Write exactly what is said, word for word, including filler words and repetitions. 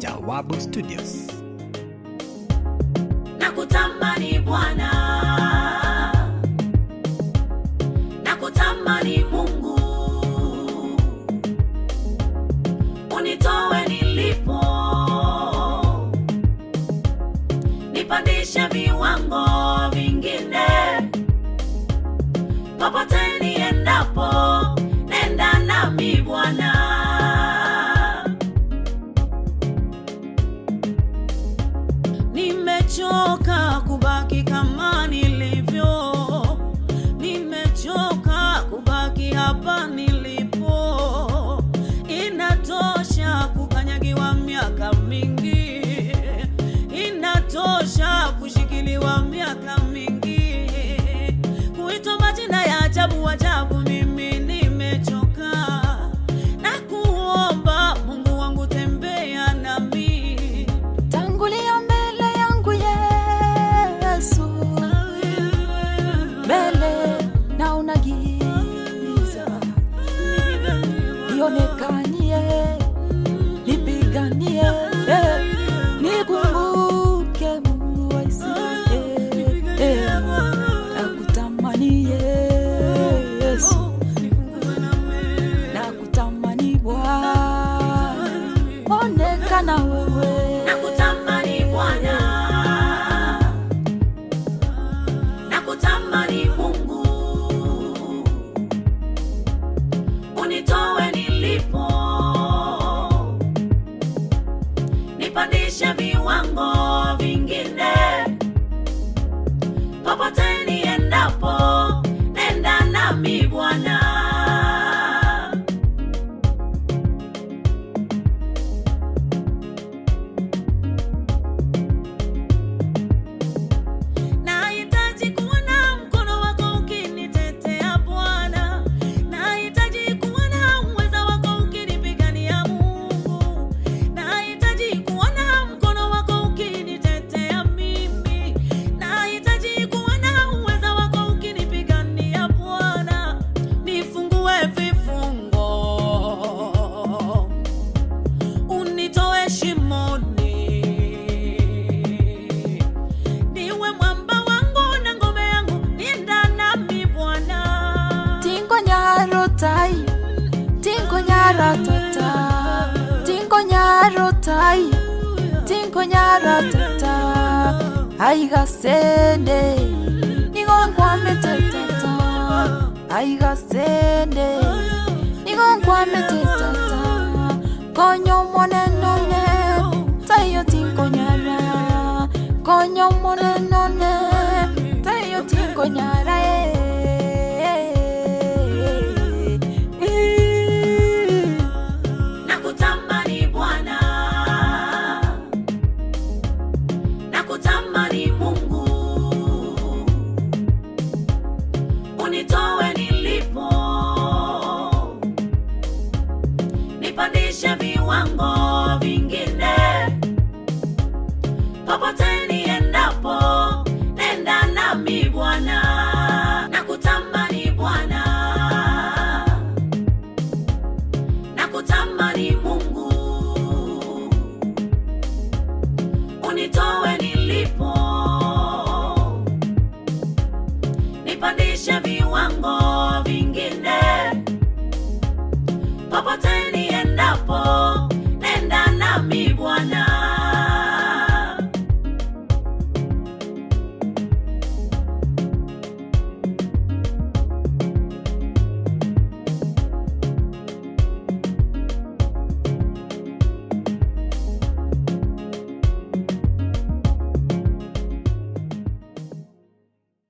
Jawabu Studios. Nakutamani Bwana, nakutamani Mungu, unitoe nilipo, nipandishe viwango vingine, popote niendapo, nenda nami Bwana. Nimechoka kubaki kama nilivyo, nimechoka kubaki hapa nilipo. Inatosha kukanyagiwa miaka mingi, inatosha kushikiliwa miaka mingi, kuitwa majina ya ajabu ajabu. Mimi nimechoka, na kuomba Mungu wangu tembea nami, tangulia mbele yangu Yesu, mbele na unagiza, nionekanie, nipiganie, nikumbuke Mungu wa Israeli. Nakutamani Yesu, nakutamani Bwana, onekana wewe. Nakutamani Bwana, nakutamani Mungu, unitoe nilipo, nipandishe viwango vingine, popote niendapo, nenda nami Bwana. Nahitaji kuona mkono wako ukinitetea Bwana, nahitaji kuona uweza wako ukinipigania Mungu, nahitaji kuona mkono wako ukinitetea mimi, nahitaji kuona uweza wako ukinipigania Bwana. Nifungue vifungo, unitoe shimoni, niwe mwamba wangu na ngome yangu, nenda nami Bwana. Tingo nyaro tai, tingo nyara tata, tingo nyaro tai, tingo nyara tata, aiga sende, nigongwa metetata, aiga sende, nigongwa metetata, konyo mone none, tayo tingo nyara, konyo mone none, tayo tingo nyara. Nakutamani Bwana, nakutamani Mungu, unitoe nilipo, nipandishe viwango vingine, popote niendapo, nenda nami Bwana. Nakutamani Bwana, nakutamani